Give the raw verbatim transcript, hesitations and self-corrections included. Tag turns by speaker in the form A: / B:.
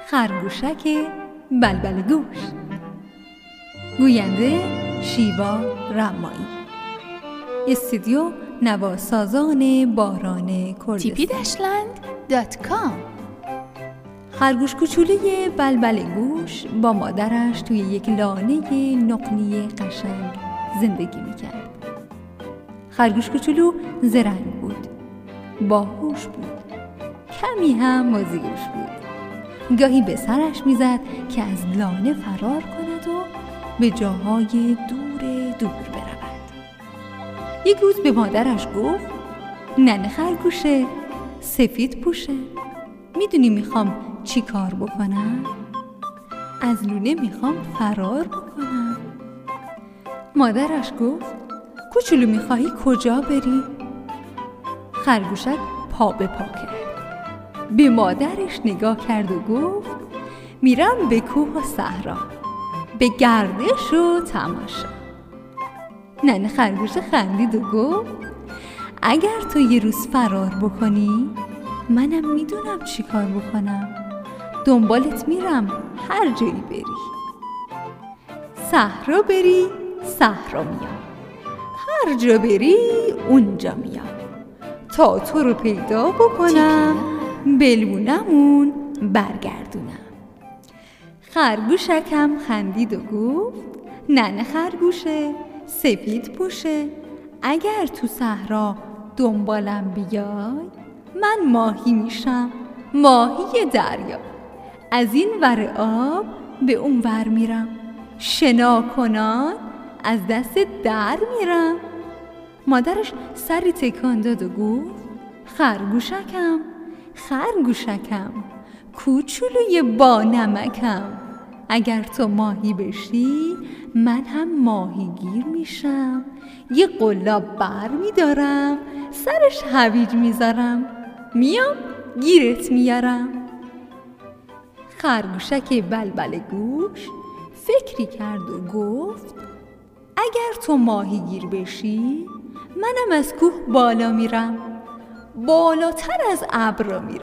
A: خرگوشک بلبل گوش. گوینده شیوا رمایی. استودیو نواسازان باران کردستان.
B: تیپی دشلند دات کام.
A: خرگوش کوچولوی بلبل گوش با مادرش توی یک لانه نقلی قشنگ زندگی میکرد. خرگوش کوچولو زرنگ بود، باهوش بود، کمی هم مازیگوش بود. گاهی به سرش میزد که از لانه فرار کند و به جاهای دور دور برود. یک روز به مادرش گفت: ننه خرگوشه سفید پوشه، میدونی میخوام چی کار بکنم؟ از لونه میخوام فرار بکنم. مادرش گفت: کوچولو میخواهی کجا بری؟ خرگوشک پا به پا کرد، به مادرش نگاه کرد و گفت: میرم به کوه و صحرا، به گردش و تماشا. ننه خرگوش خندید و گفت: اگر تو یه روز فرار بکنی منم میدونم چی کار بکنم، دنبالت میرم هر جایی بری. صحرا بری صحرا میام، هر جا بری اونجا میام، تا تو رو پیدا بکنم بلونمون برگردونم. خرگوشکم خندید و گفت: ننه خرگوشه سفید پوشه، اگر تو صحرا دنبالم بیای من ماهی میشم، ماهی دریا. از این ور آب به اون ور میرم، شنا کنان از دست در میرم. مادرش سری تکان داد و گفت: خرگوشکم خرگوشکم کوچولوی با نمکم، اگر تو ماهی بشی من هم ماهیگیر میشم، یه قلاب بر میدارم سرش هویج میذارم، میام گیرت میارم. خرگوشک بلبل گوش فکری کرد و گفت: اگر تو ماهیگیر بشی منم از کوه بالا میرم، بالاتر از ابر میرم.